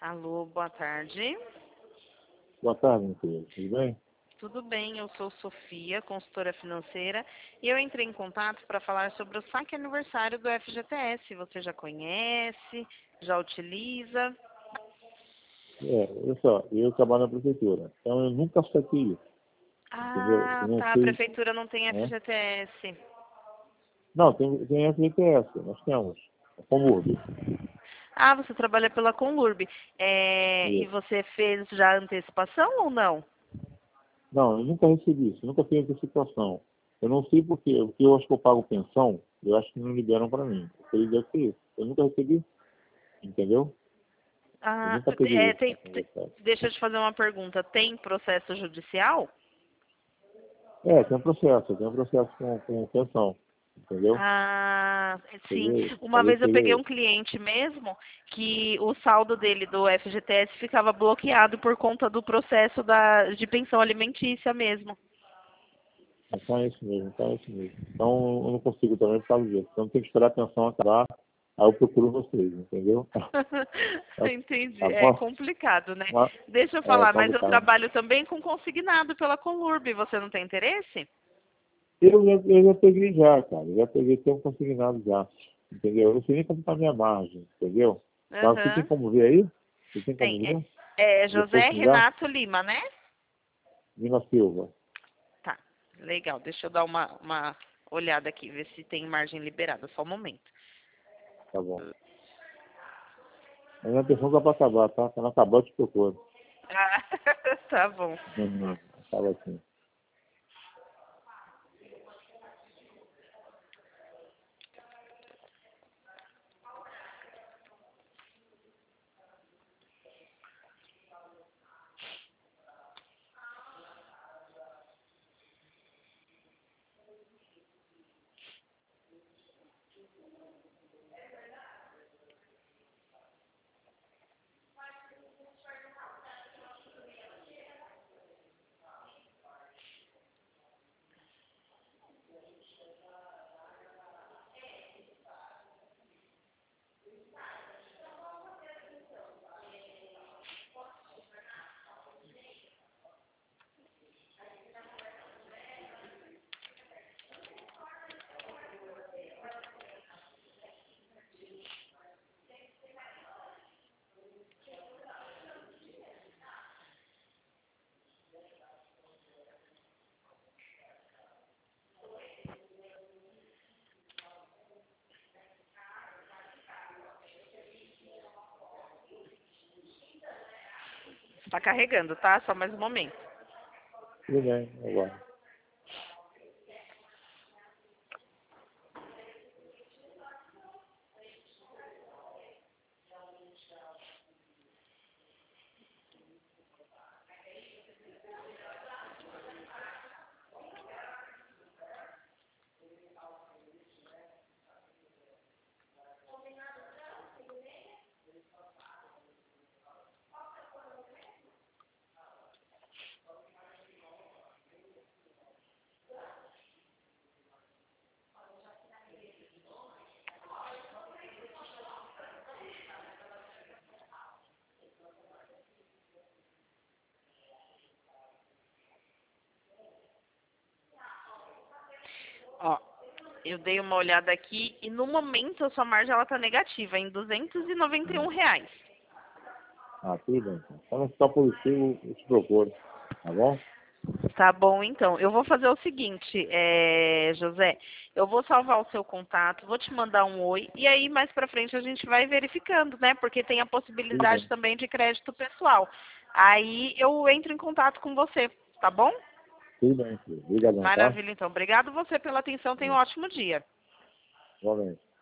Alô, boa tarde. Boa tarde, meu filho. Tudo bem? Tudo bem, eu sou Sofia, consultora financeira, e eu entrei em contato para falar sobre o saque aniversário do FGTS. Você já conhece? Já utiliza? Olha só, eu trabalho na prefeitura, então eu nunca saquei isso, entendeu? Eu Ah, não tá, a sei, prefeitura não tem né? FGTS. Não, tem FGTS, nós temos, como URB. Ah, você trabalha pela Conlurb. E Isso. você fez já antecipação ou não? Não, eu nunca recebi isso, nunca fiz antecipação. Eu não sei porque eu acho que eu pago pensão, eu acho que não liberam para mim. Eu deve ser isso. Eu nunca recebi, entendeu? Eu Ah, nunca peguei isso. deixa eu te fazer uma pergunta. Tem processo judicial? Tem um processo com pensão, entendeu? Ah, sim. Peguei, Uma talvez vez eu seja peguei um isso. cliente mesmo que o saldo dele do FGTS ficava bloqueado por conta do processo de pensão alimentícia mesmo. Então é isso mesmo, então é isso mesmo. Então eu não consigo também por causa disso. Então tem que esperar a pensão acabar, aí eu procuro vocês, entendeu? Tá, Entendi. tá É bom? complicado, né? Mas, Deixa eu é falar, mas eu complicado. trabalho também com consignado pela Conlurb. Você não tem interesse? Eu já peguei já, cara. Eu já peguei tempo consignado já. Entendeu? Eu não sei nem como tá a minha margem, entendeu? Mas você tem Aham. como ver aí? Você tem como Tem. ver? É Depois José me dá? Renato Lima, né? Lima Silva. Tá. Legal. Deixa eu dar uma olhada aqui, ver se tem margem liberada. Só um momento. Tá bom. A minha pensão tá pra acabar, tá? Quando acabar eu te procuro. Ah, tá bom. Fala assim. Tá carregando, tá? Só mais um momento. Tudo bem, agora. Ó, eu dei uma olhada aqui e no momento a sua margem ela tá negativa, em R$ 291. Tudo bem. Então, no ficar positivo, eu te procuro. Tá bom? Tá bom, então. Eu vou fazer o seguinte, José, eu vou salvar o seu contato, vou te mandar um oi, e aí mais pra frente a gente vai verificando, né? Porque tem a Tudo possibilidade bem. também de crédito pessoal. Aí eu entro em contato com você, tá bom? Tudo bem, filho. Obrigadão, tá? Maravilha, então. Obrigado você pela atenção, tenha um ótimo dia. Igualmente.